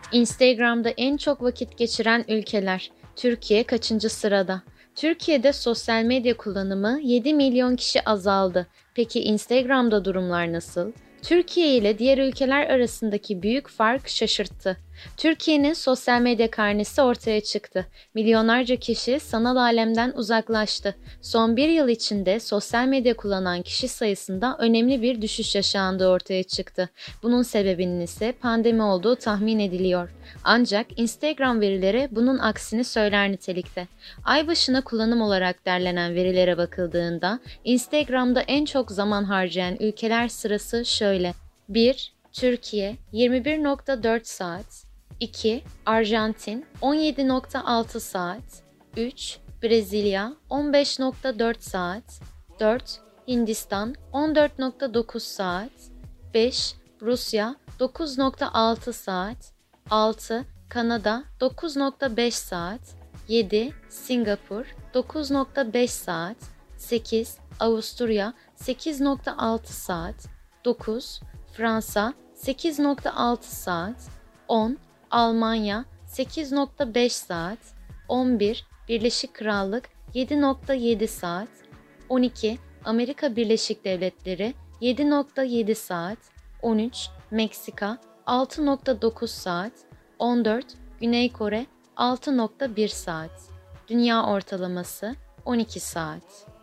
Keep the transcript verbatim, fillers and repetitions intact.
Instagram'da en çok vakit geçiren ülkeler. Türkiye kaçıncı sırada? Türkiye'de sosyal medya kullanımı yedi milyon kişi azaldı. Peki Instagram'da durumlar nasıl? Türkiye ile diğer ülkeler arasındaki büyük fark şaşırttı. Türkiye'nin sosyal medya karnesi ortaya çıktı. Milyonlarca kişi sanal alemden uzaklaştı. Son bir yıl içinde sosyal medya kullanan kişi sayısında önemli bir düşüş yaşandığı ortaya çıktı. Bunun sebebinin ise pandemi olduğu tahmin ediliyor. Ancak Instagram verileri bunun aksini söyler nitelikte. Ay başına kullanım olarak derlenen verilere bakıldığında Instagram'da en çok zaman harcayan ülkeler sırası şöyle: bir. Türkiye yirmi bir nokta dört saat, iki. Arjantin on yedi nokta altı saat, üç. Brezilya on beş nokta dört saat, dört. Hindistan on dört nokta dokuz saat, beş. Rusya dokuz nokta altı saat, altı. Kanada dokuz nokta beş saat, yedi. Singapur dokuz nokta beş saat, sekiz. Avusturya sekiz nokta altı saat, dokuz. Fransa sekiz nokta altı saat, on. Almanya sekiz nokta beş saat, on bir. Birleşik Krallık yedi nokta yedi saat, on iki. Amerika Birleşik Devletleri yedi nokta yedi saat, on üç. Meksika altı nokta dokuz saat, on dört. Güney Kore altı nokta bir saat. Dünya ortalaması on iki saat.